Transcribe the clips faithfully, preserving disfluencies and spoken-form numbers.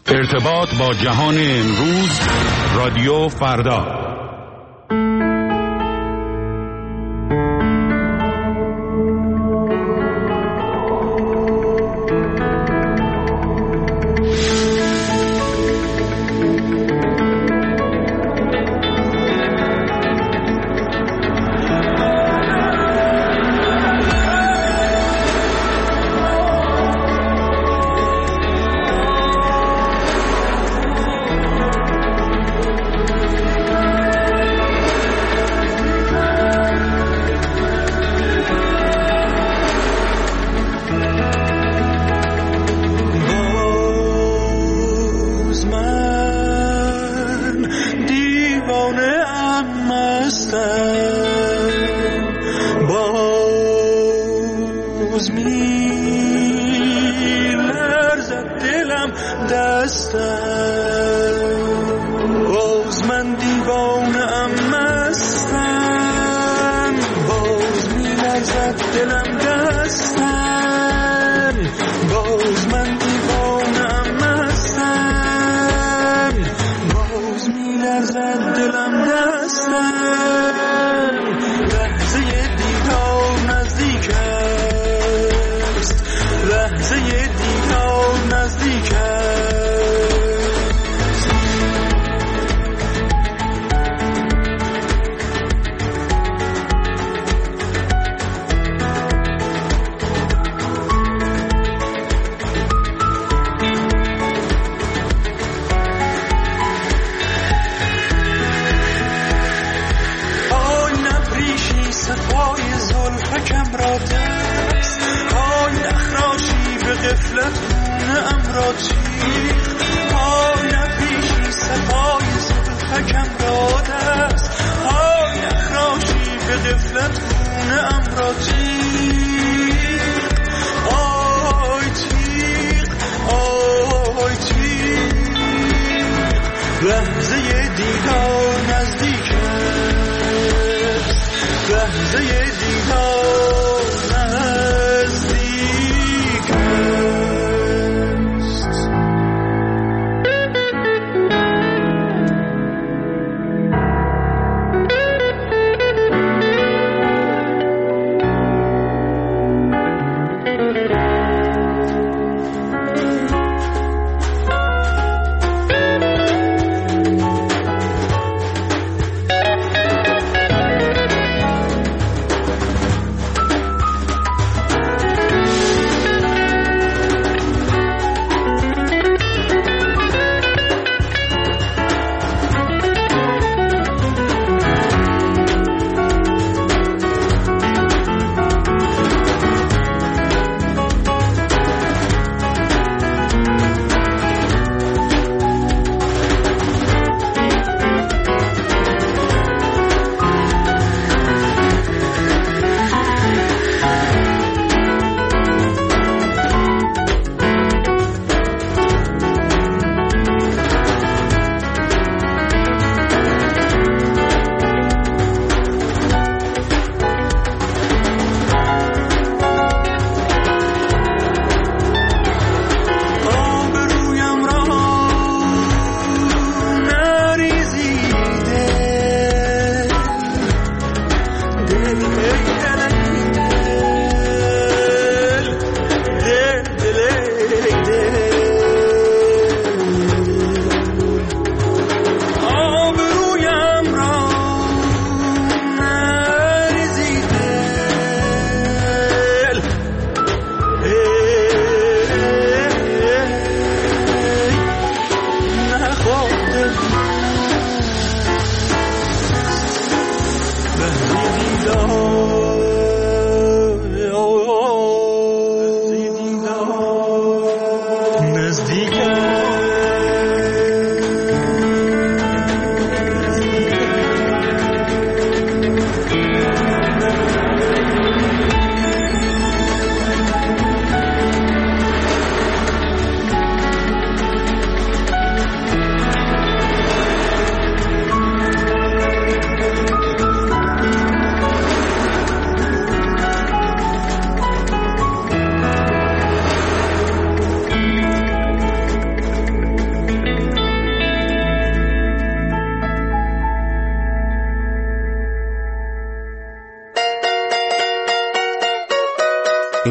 ارتباط با جهان امروز، رادیو فردا.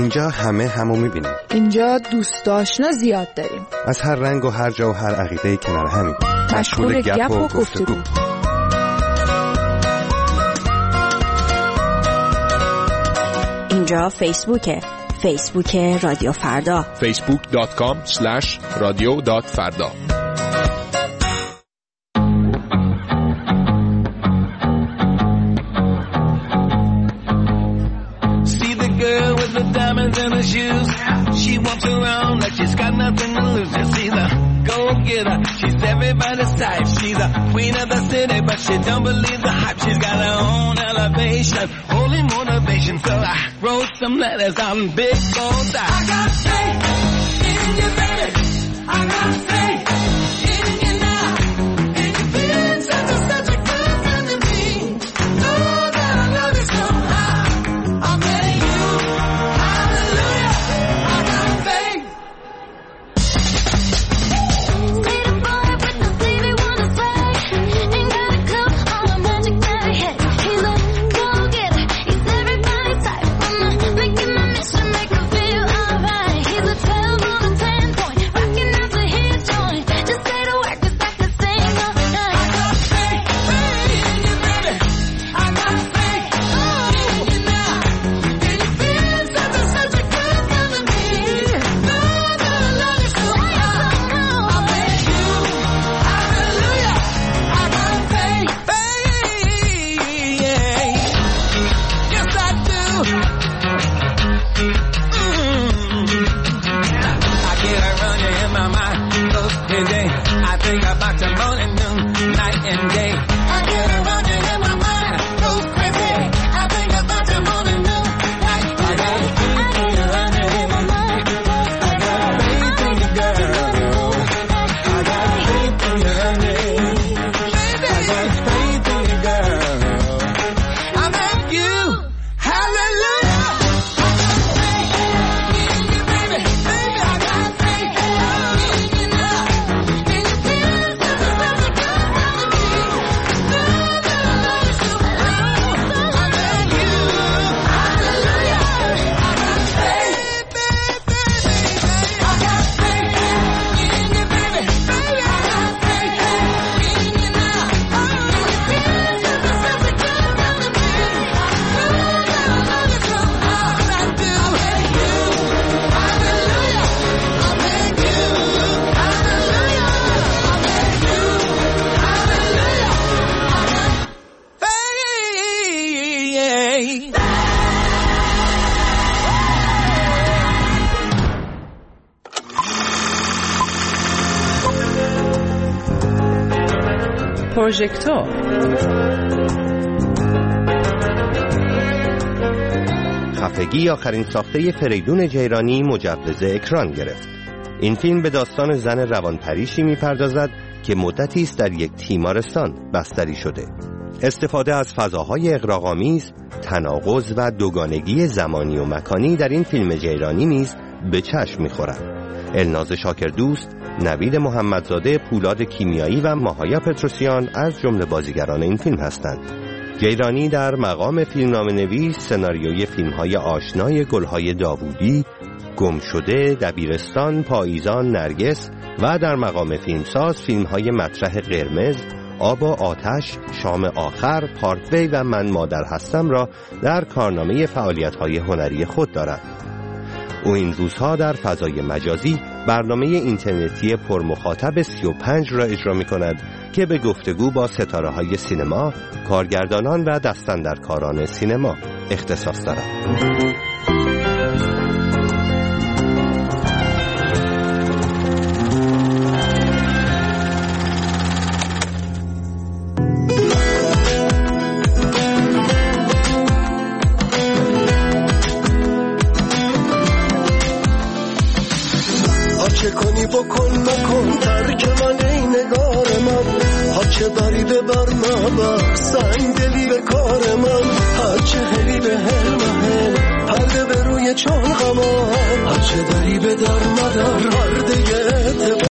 اینجا همه همو میبینیم. اینجا دوست آشنا زیاد داریم. از هر رنگ و هر جا و هر عقیده‌ای کنار همیم. مشغول گپ و گفتگو. اینجا فیسبوکه. فیسبوک رادیو فردا. فیسبوک دات کام اسلش رادیو دات فردا. Diamonds in her shoes. She walks around like she's got nothing to lose. You see the go-getter. She's everybody's type. She's the queen of the city, but she don't believe the hype. She's got her own elevation, holy motivation. So I wrote some letters on big gold die. I got faith in you, baby. I got faith in you now. And you've been such a, such a good friend to me. Oh, that I love you so high. I'll make you. پروژکتور. خفگی آخرین ساخته فریدون جیرانی مجوز اکران گرفت. این فیلم به داستان زن روانپریشی می‌پردازد که مدتی است در یک تیمارستان بستری شده. استفاده از فضاهای اغراق‌آمیز، تناقض و دوگانگی زمانی و مکانی در این فیلم جیرانی نیز به چشم می‌خورد. الناز شاکردوست، نوید محمدزاده، پولاد کیمیایی و ماهایا پتروسیان از جمله بازیگران این فیلم هستند. جیرانی در مقام فیلمنامه‌نویس سناریوی فیلم‌های آشنای گل‌های داوودی، گم شده، دبیرستان، پاییزان، نرگس و در مقام فیلمساز فیلم‌های مطرح قرمز، آب و آتش، شام آخر، پارکوی و من مادر هستم را در کارنامه فعالیت‌های هنری خود دارد. او این روزها در فضای مجازی برنامه اینترنتی پرمخاطب سی و پنج را اجرا می کند که به گفتگو با ستاره های سینما، کارگردانان و دستاندرکاران سینما اختصاص دارد. چه کنی بکن مکن ترک من ای نگار من، ها چه بری به بر مبر سنگ دلی به کار من، ها چه هلی به هل مهل پرده به روی چون غمان، ها چه دری به در مدر پرده